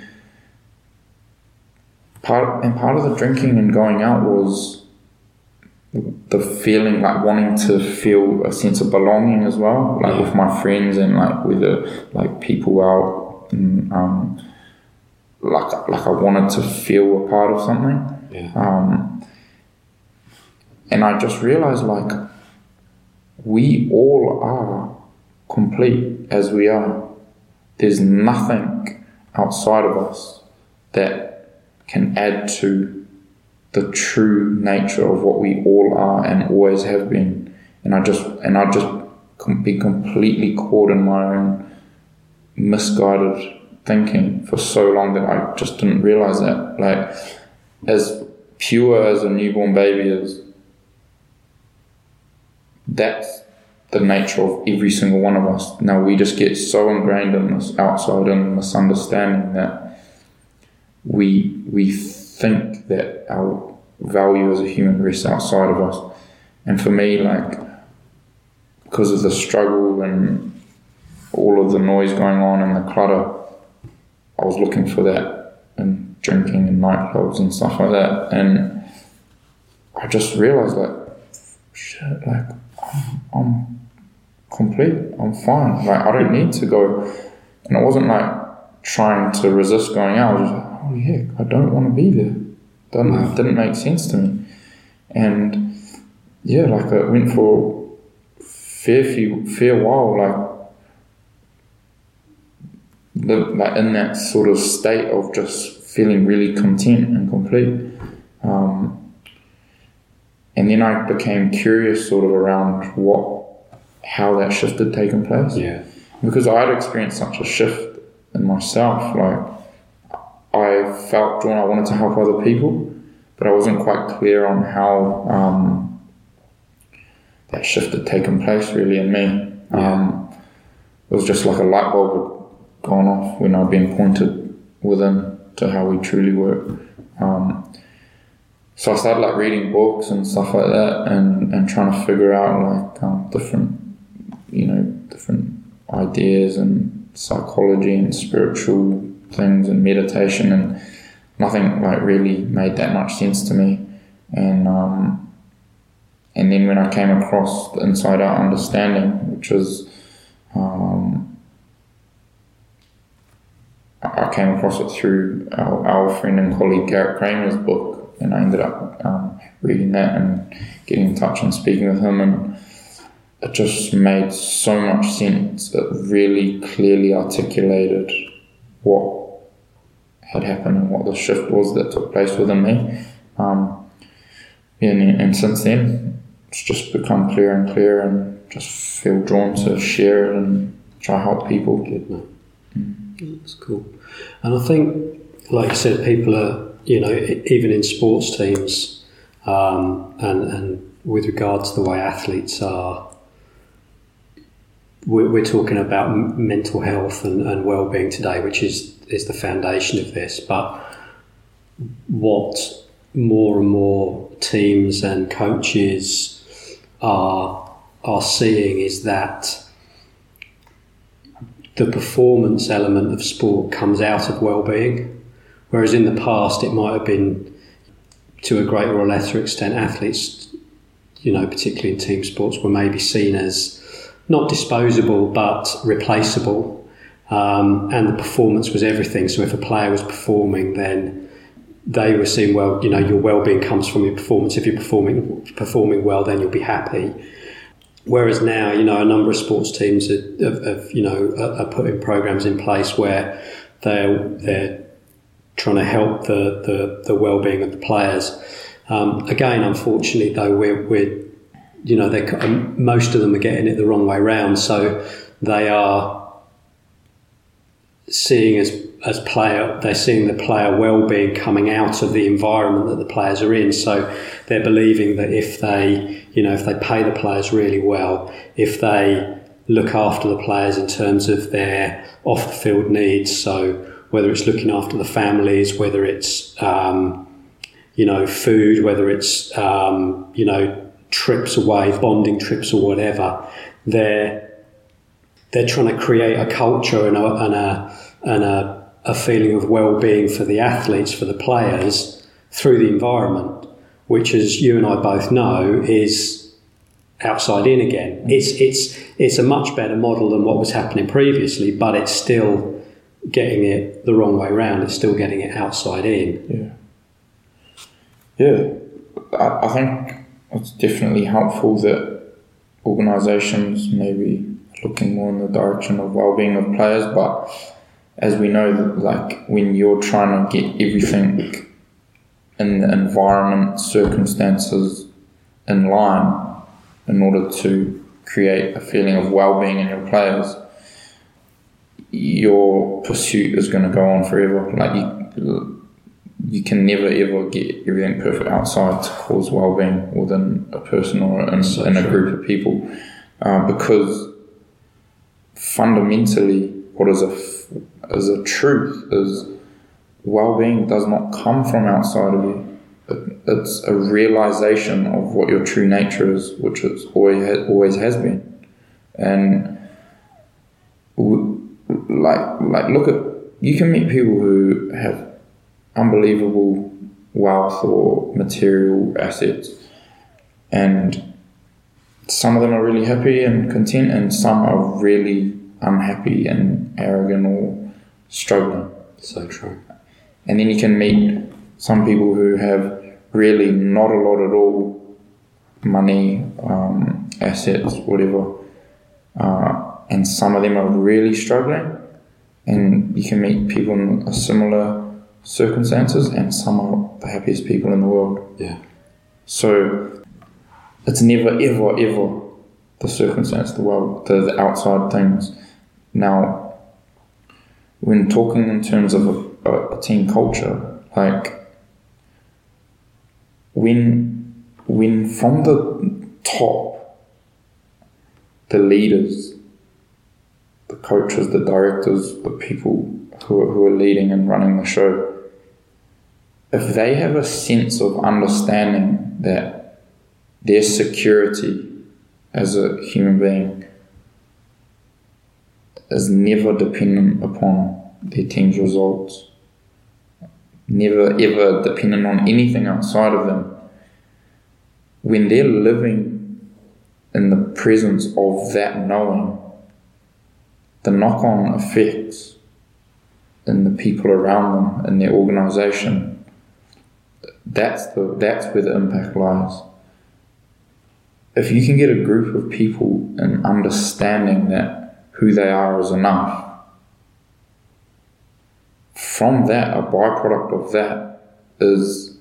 part. And part of the drinking and going out was the feeling, like wanting to feel a sense of belonging as well, like yeah. with my friends, and like with the like people out, and um, like like I wanted to feel a part of something. Yeah. Um, and I just realized, like, we all are complete as we are. There's nothing outside of us that can add to the true nature of what we all are and always have been. And I just and I just be completely caught in my own misguided thinking for so long that I just didn't realize that. Like, as pure as a newborn baby is, that's the nature of every single one of us. Now, we just get so ingrained in this outside and misunderstanding that we we think that our value as a human rests outside of us. And for me, like, because of the struggle and all of the noise going on and the clutter, I was looking for that in drinking and nightclubs and stuff like that. And I just realized, like, shit, like, I'm, I'm complete, I'm fine. Like, I don't need to go. And it wasn't like trying to resist going out. I was just like, holy heck, I don't want to be there. Doesn't, no. Didn't make sense to me. And yeah, like, I went for a fair few, fair while, like, lived, like, in that sort of state of just feeling really content and complete. Um, and then I became curious sort of around what, how that shift had taken place. Yeah. Because I had experienced such a shift in myself. Like, I felt drawn, I wanted to help other people, but I wasn't quite clear on how um, that shift had taken place really in me. Yeah. Um, it was just like a light bulb had gone off when I'd been pointed within to how we truly work. Um, so I started like reading books and stuff like that, and, and trying to figure out like um, different, you know, different ideas and psychology and spiritual things and meditation, and nothing like really made that much sense to me. And um, and then when I came across the Inside Out Understanding, which was um, I came across it through our, our friend and colleague Garrett Kramer's book, and I ended up um, reading that and getting in touch and speaking with him, and it just made so much sense. It really clearly articulated what had happened and what the shift was that took place within me. Um, and, and since then, it's just become clearer and clearer, and just feel drawn to share it and try to help people. Mm. That's cool. And I think, like you said, people are, you know, even in sports teams, um, and, and with regard to the way athletes are, we're, we're talking about m- mental health and, and well-being today, which is, is the foundation of this. But what more and more teams and coaches are are seeing is that the performance element of sport comes out of well-being, whereas in the past it might have been, to a greater or lesser extent, athletes, you know, particularly in team sports, were maybe seen as not disposable but replaceable, um, and the performance was everything. So if a player was performing, then they were seen, well, you know, your well-being comes from your performance. If you're performing performing well, then you'll be happy. Whereas now, you know, a number of sports teams have, have, have you know, are, are putting programs in place where they're they're trying to help the the, the well-being of the players. Um, again, unfortunately, though, we're we're you know, they most of them are getting it the wrong way round. So they are seeing as as player, they're seeing the player well-being coming out of the environment that the players are in. So they're believing that if they, you know, if they pay the players really well, if they look after the players in terms of their off-the-field needs, so whether it's looking after the families, whether it's, um, you know, food, whether it's, um, you know, trips away, bonding trips or whatever, they're they're trying to create a culture and a and a and a a feeling of well-being for the athletes, for the players, through the environment, which, as you and I both know, is outside in again. It's it's it's a much better model than what was happening previously, but it's still getting it the wrong way round. It's still getting it outside in. Yeah. Yeah. I, I think it's definitely helpful that organisations maybe are looking more in the direction of well-being of players, but as we know, like when you're trying to get everything in the environment, circumstances in line in order to create a feeling of well-being in your players, your pursuit is going to go on forever. Like you, you can never ever get everything perfect outside to cause well-being within a person or in, so in a group of people, uh, because fundamentally, what is a as a truth is well-being does not come from outside of you. It, it's a realization of what your true nature is, which it's always always has been. And w- like like look at, you can meet people who have unbelievable wealth or material assets, and some of them are really happy and content, and some are really unhappy and arrogant or struggling. So true. And then you can meet some people who have really not a lot at all, money, um, assets, whatever, uh, and some of them are really struggling. And you can meet people in similar circumstances, and some are the happiest people in the world. Yeah. So it's never, ever, ever the circumstance, the world, the, the outside things. Now, when talking in terms of a, a, a team culture, like when when from the top, the leaders, the coaches, the directors, the people who are, who are leading and running the show, if they have a sense of understanding that their security as a human being is never dependent upon their team's results, never ever dependent on anything outside of them, when they're living in the presence of that knowing, the knock-on effects in the people around them, in their organisation, that's the that's where the impact lies. If you can get a group of people in understanding that who they are is enough, from that, a byproduct of that is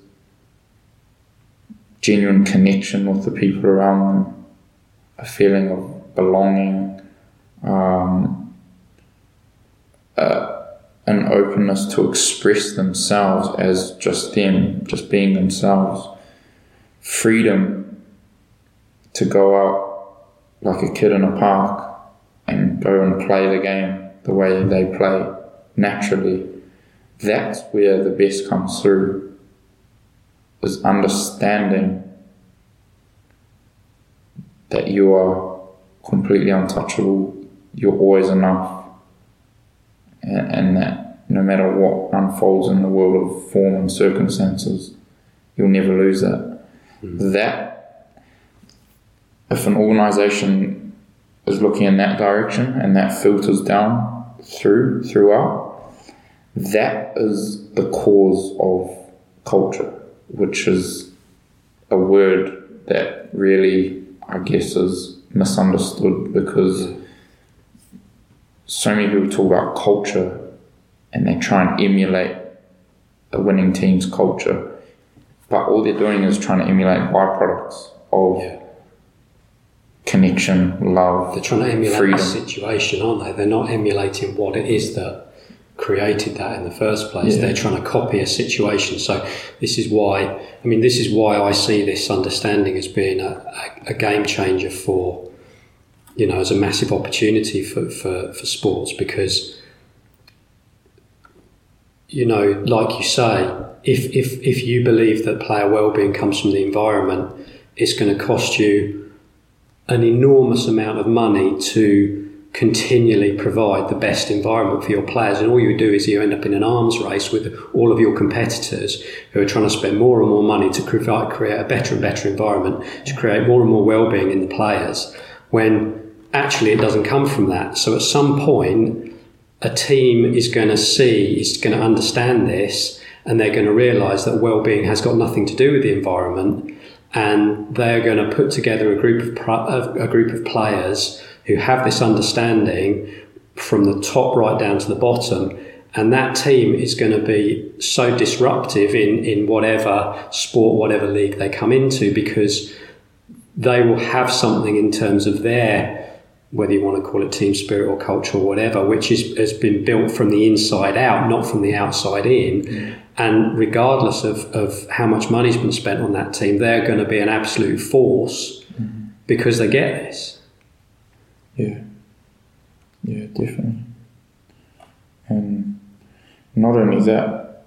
genuine connection with the people around them, a feeling of belonging, um, uh, an openness to express themselves as just them, just being themselves. Freedom to go out like a kid in a park and go and play the game the way they play naturally. That's where the best comes through, is understanding that you are completely untouchable, you're always enough, and, and that no matter what unfolds in the world of form and circumstances, you'll never lose that. Mm. That, if an organisation is looking in that direction and that filters down through, throughout, that is the cause of culture, which is a word that really, I guess, is misunderstood, because so many people talk about culture and they try and emulate a winning team's culture, but all they're doing is trying to emulate byproducts of yeah. connection, love, they're trying to emulate freedom. The situation, aren't they? They're not emulating what it is that created that in the first place. Yeah. They're trying to copy a situation. So this is why, I mean, this is why I see this understanding as being a, a, a game changer for, you know, as a massive opportunity for, for, for sports, because, you know, like you say, if, if, if you believe that player well-being comes from the environment, it's going to cost you an enormous amount of money to continually provide the best environment for your players, and all you do is you end up in an arms race with all of your competitors who are trying to spend more and more money to create, create a better and better environment, to create more and more well-being in the players, when actually it doesn't come from that. So at some point, a team is going to see, is going to understand this, and they're going to realise that well-being has got nothing to do with the environment, and they're going to put together a group of pro- a group of players who have this understanding from the top right down to the bottom, and that team is going to be so disruptive in, in whatever sport, whatever league they come into, because they will have something in terms of their, whether you want to call it team spirit or culture or whatever, which is, has been built from the inside out, not from the outside in. Mm. And regardless of, of how much money's been spent on that team, they're going to be an absolute force mm. because they get this. Yeah, yeah, definitely. And not only that,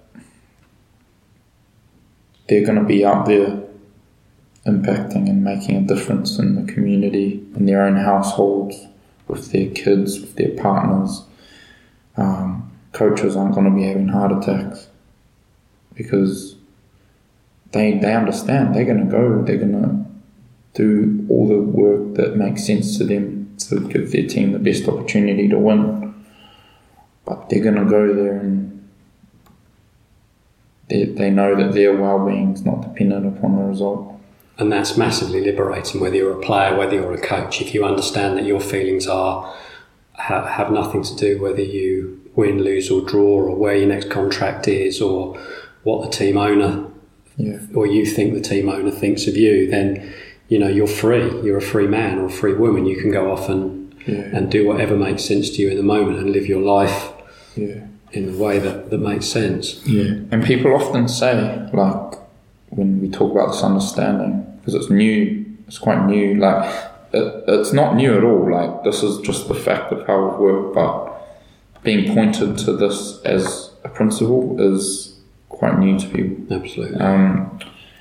they're going to be out there impacting and making a difference in the community, in their own households, with their kids, with their partners. Um, coaches aren't going to be having heart attacks because they they understand they're going to go, they're going to do all the work that makes sense to them to give their team the best opportunity to win. But they're going to go there and they, they know that their well-being is not dependent upon the result. And that's massively liberating, whether you're a player, whether you're a coach. If you understand that your feelings are ha, have nothing to do whether you win, lose or draw, or where your next contract is, or what the team owner yeah. or you think the team owner thinks of you, then you know, you're free. You're a free man or a free woman. You can go off and yeah. and do whatever makes sense to you in the moment and live your life yeah. in a way that, that makes sense. Yeah. And people often say, like, when we talk about this understanding, because it's new, it's quite new, like, it, it's not new at all. Like, this is just the fact of how it works, but being pointed to this as a principle is quite new to people. Absolutely. Um,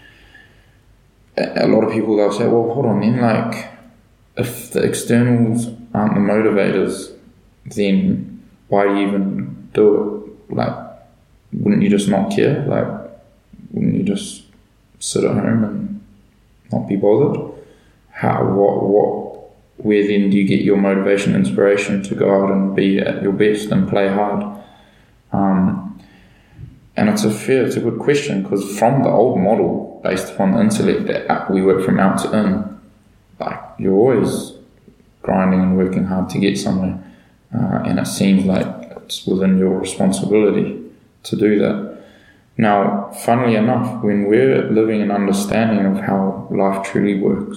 a lot of people, they'll say, well, hold on then, like, if the externals aren't the motivators, then why do you even do it? Like, wouldn't you just not care? Like, wouldn't you just sit at home and not be bothered? How, what, what, where then do you get your motivation, inspiration to go out and be at your best and play hard? Um, And it's a fair, it's a good question, because from the old model, based upon the intellect that we work from out to in, like, you're always grinding and working hard to get somewhere, uh, and it seems like it's within your responsibility to do that. Now, funnily enough, when we're living an understanding of how life truly works,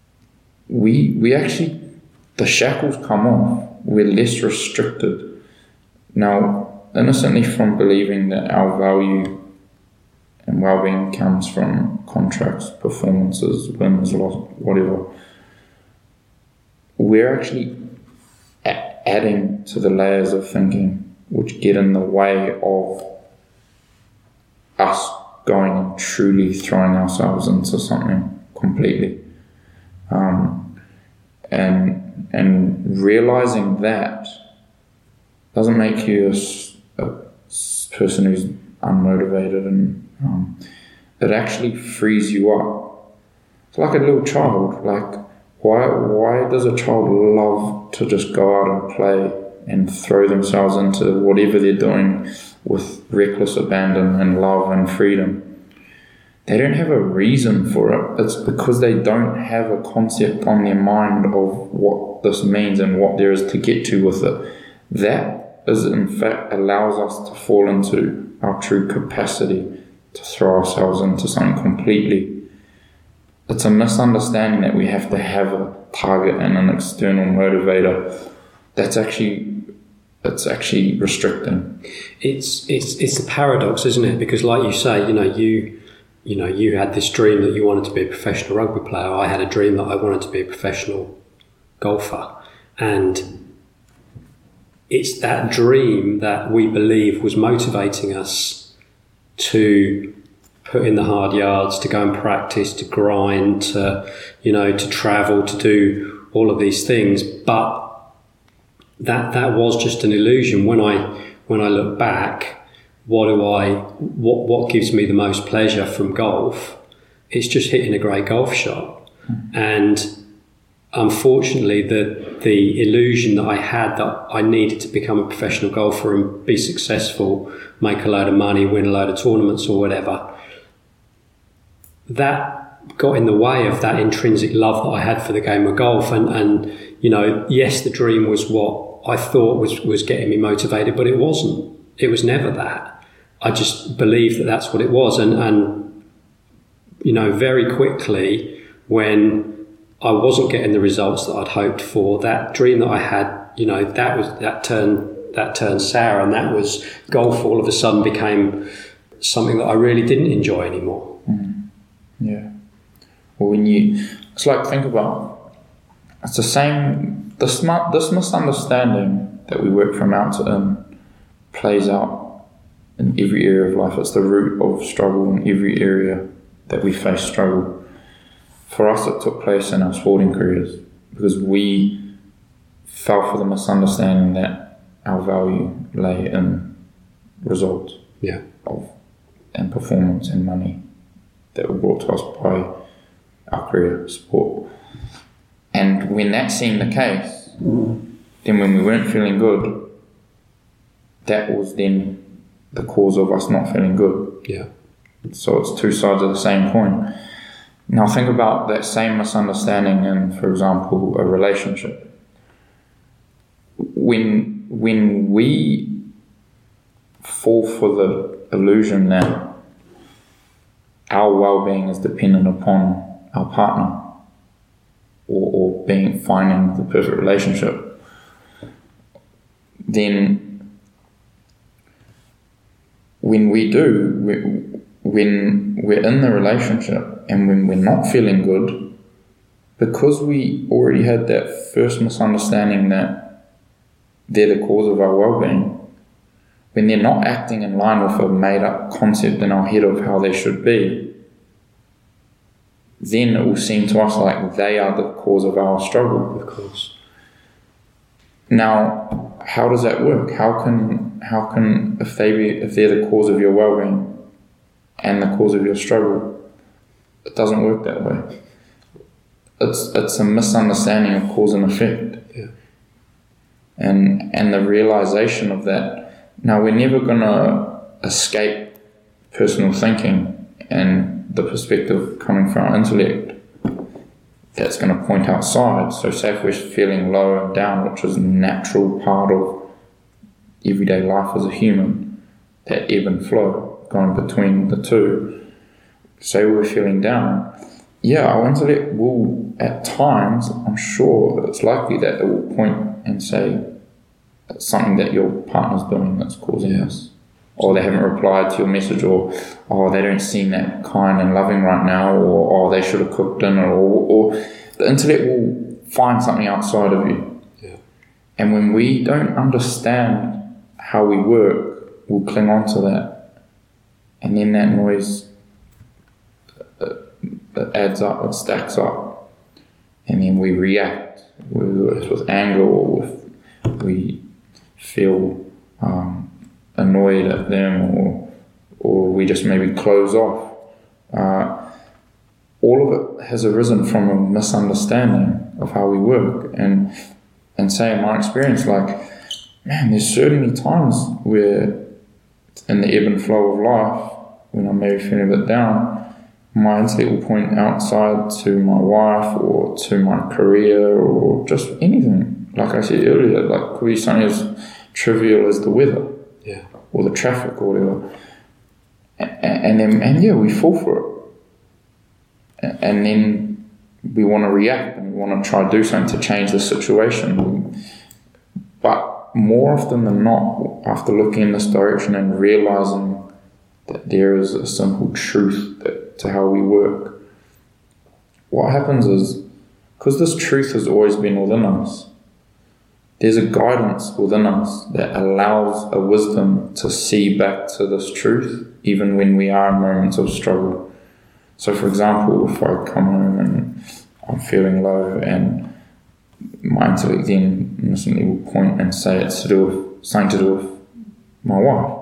we we actually, the shackles come off, we're less restricted Now, innocently from believing that our value and well-being comes from contracts, performances, wins, loss, whatever, we're actually a- adding to the layers of thinking which get in the way of us going and truly throwing ourselves into something completely. Um, and and realizing that doesn't make you a, a person who's unmotivated, and um, it actually frees you up. It's like a little child. Like, why why does a child love to just go out and play and throw themselves into whatever they're doing with reckless abandon and love and freedom? They don't have a reason for it. It's because they don't have a concept on their mind of what this means and what there is to get to with it. That is, in fact, allows us to fall into our true capacity to throw ourselves into something completely. It's a misunderstanding that we have to have a target and an external motivator. That's actually, it's actually restricting. It's it's it's a paradox, isn't it? Because, like you say, you know, you you know, you had this dream that you wanted to be a professional rugby player. I had a dream that I wanted to be a professional golfer, and it's that dream that we believe was motivating us to put in the hard yards, to go and practice, to grind, to, you know, to travel, to do all of these things. But that that was just an illusion. When I when I look back, what do I what what gives me the most pleasure from golf? It's just hitting a great golf shot. Mm. And unfortunately, the the illusion that I had that I needed to become a professional golfer and be successful, make a load of money, win a load of tournaments or whatever, that got in the way of that intrinsic love that I had for the game of golf. And, and you know, yes, the dream was what I thought was, was getting me motivated, but it wasn't. It was never that. I just believed that that's what it was. And, and you know, very quickly, when I wasn't getting the results that I'd hoped for, that dream that I had, you know, that was that turned that turned sour, and that was golf. All of a sudden became something that I really didn't enjoy anymore. Mm. Yeah. Well, when you, it's like, think about, it's the same. This this misunderstanding that we work from out to in plays out in every area of life. It's the root of struggle in every area that we face struggle. For us, it took place in our sporting careers because we fell for the misunderstanding that our value lay in results, yeah, of and performance and money that were brought to us by our career sport. And when that seemed the case, then when we weren't feeling good, that was then the cause of us not feeling good. Yeah. So it's two sides of the same coin. Now think about that same misunderstanding in, for example, a relationship. When when we fall for the illusion that our well-being is dependent upon our partner or, or being finding the perfect relationship, then when we do, we, when we're in the relationship and when we're not feeling good, because we already had that first misunderstanding that they're the cause of our well-being, when they're not acting in line with a made-up concept in our head of how they should be, then it will seem to us like they are the cause of our struggle. Of course. Now, how does that work? How can how can if they be, if they're the cause of your well-being and the cause of your struggle, it doesn't work that way. It's it's a misunderstanding of cause and effect. Yeah. And and the realization of that. Now, we're never gonna escape personal thinking and the perspective coming from our intellect that's going to point outside. So say if we're feeling low and down, which is a natural part of everyday life as a human, that ebb and flow going between the two. Say we're feeling down, yeah, our intellect will, at times, I'm sure it's likely that it will point and say, it's something that your partner's doing that's causing Yeah. this. Or they haven't replied to your message, or oh, they don't seem that kind and loving right now, or oh, they should have cooked dinner, or, or the intellect will find something outside of you. Yeah. And when we don't understand how we work, we'll cling on to that. And then that noise, it, it adds up, it stacks up. And then we react, whether it's with anger or with, we feel um, annoyed at them, or or we just maybe close off. Uh, all of it has arisen from a misunderstanding of how we work. And and say in my experience, like, man, there's certainly times where in the ebb and flow of life, when I'm maybe feeling a bit down, my intellect will point outside to my wife or to my career or just anything. Like I said earlier, like could be something as trivial as the weather. Yeah. Or the traffic or whatever, and, and then and yeah, we fall for it, and then we want to react and we want to try to do something to change the situation. But more often than not, after looking in this direction and realizing that there is a simple truth that, to how we work, what happens is, because this truth has always been within us, there's a guidance within us that allows a wisdom to see back to this truth, even when we are in moments of struggle. So, for example, if I come home and I'm feeling low, and my intellect then innocently will point and say it's to do with something to do with my wife,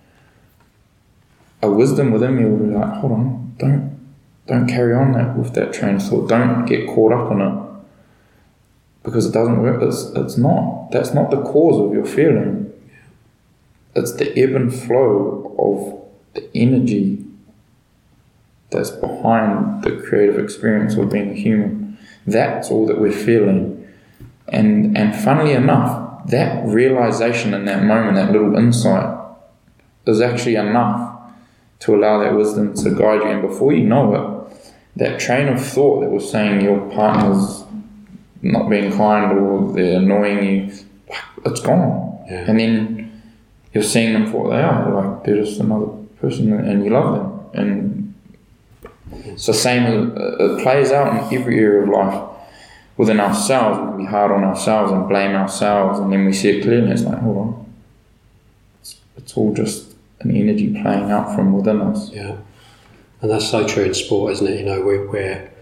a wisdom within me will be like, hold on, don't don't carry on that with that train of thought. Don't get caught up in it. Because it doesn't work. It's, it's not. That's not the cause of your feeling. It's the ebb and flow of the energy that's behind the creative experience of being a human. That's all that we're feeling. And and funnily enough, that realization in that moment, that little insight, is actually enough to allow that wisdom to guide you. And before you know it, that train of thought that was saying your partner's not being kind or they're annoying you, it's gone. Yeah. And then you're seeing them for what they are, like they're just another person and you love them. And it's the same as it plays out in every area of life. Within ourselves, we can be hard on ourselves and blame ourselves, and then we see it clearly. It's like, hold on, it's, it's all just an energy playing out from within us. Yeah, and that's so true in sport, isn't it? You know, we're, we're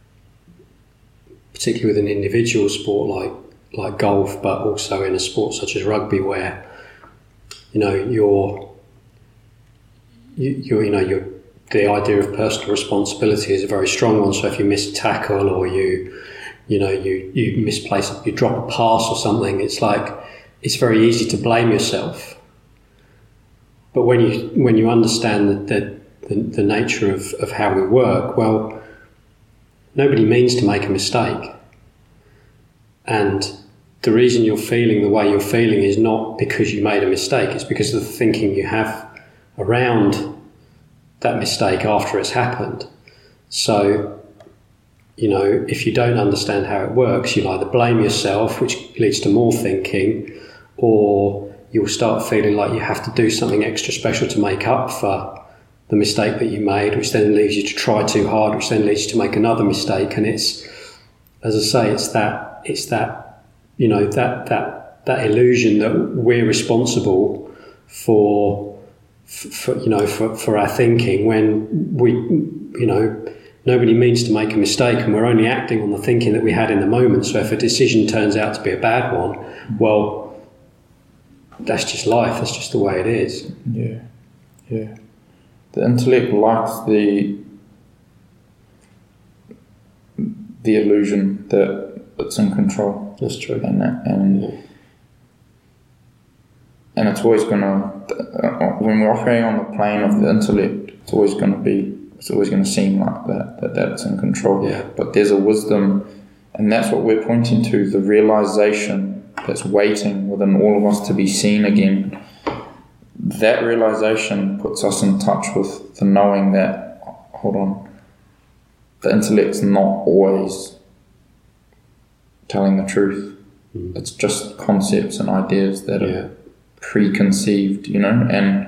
particularly with an individual sport like like golf, but also in a sport such as rugby, where you know you're you you're, you know you're, the idea of personal responsibility is a very strong one. So if you miss a tackle or you you know you you misplace, you drop a pass or something, it's like it's very easy to blame yourself. But when you when you understand that the, the the nature of of how we work, well, nobody means to make a mistake. And the reason you're feeling the way you're feeling is not because you made a mistake, it's because of the thinking you have around that mistake after it's happened. So, you know, if you don't understand how it works, you'll either blame yourself, which leads to more thinking, or you'll start feeling like you have to do something extra special to make up for the mistake that you made, which then leaves you to try too hard, which then leads you to make another mistake. And it's, as I say, it's that, it's that, you know, that that that illusion that we're responsible for, for you know, for, for our thinking, when we, you know, nobody means to make a mistake, and we're only acting on the thinking that we had in the moment. So if a decision turns out to be a bad one, well, that's just life. That's just the way it is. Yeah, yeah. The intellect likes the the illusion that it's in control. That's true. And and yeah. and it's always gonna, when we're operating on the plane of the intellect, it's always gonna be, it's always gonna seem like that, that that's in control. Yeah. But there's a wisdom, and that's what we're pointing to, the realization that's waiting within all of us to be seen again. That realization puts us in touch with the knowing that, hold on, the intellect's not always telling the truth. Mm. It's just concepts and ideas that are Yeah. preconceived, you know, and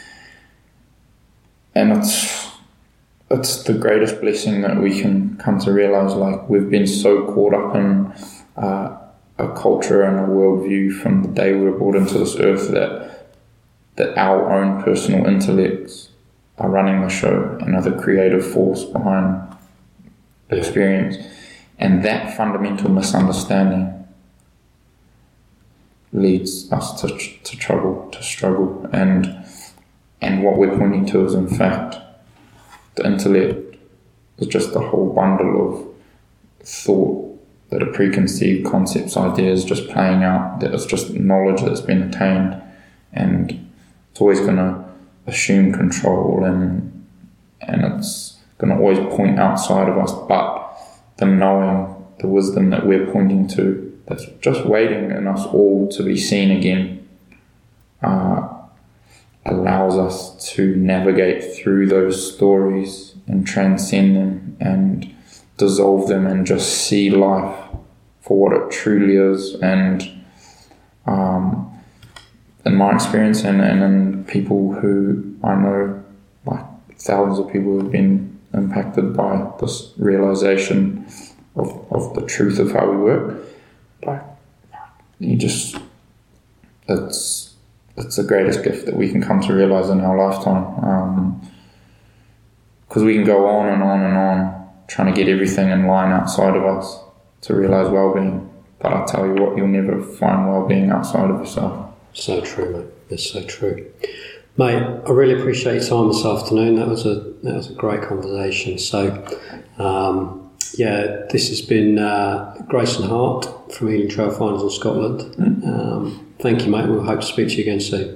and it's it's the greatest blessing that we can come to realize. Like, we've been so caught up in uh, a culture and a worldview from the day we were brought into this earth that that our own personal intellects are running the show and are the creative force behind the experience, and that fundamental misunderstanding leads us to to trouble, to struggle, and and what we're pointing to is, in fact, the intellect is just a whole bundle of thought that are preconceived concepts, ideas, just playing out. That it's just knowledge that's been attained, and it's always going to assume control, and and it's going to always point outside of us. But the knowing, the wisdom that we're pointing to, that's just waiting in us all to be seen again, uh, allows us to navigate through those stories and transcend them and dissolve them and just see life for what it truly is. And um, in my experience, and, and in people who I know, like thousands of people who have been impacted by this realization of, of the truth of how we work, like, you just, it's it's the greatest gift that we can come to realize in our lifetime, because um, we can go on and on and on trying to get everything in line outside of us to realize well-being, but I tell you what, you'll never find well-being outside of yourself. So true, mate. It's so true, mate. I really appreciate your time this afternoon. That was a that was a great conversation. So, um, yeah, this has been uh, Grace and Heart from Healing Trail Finders in Scotland. Mm. Um, thank you, mate. We'll hope to speak to you again soon.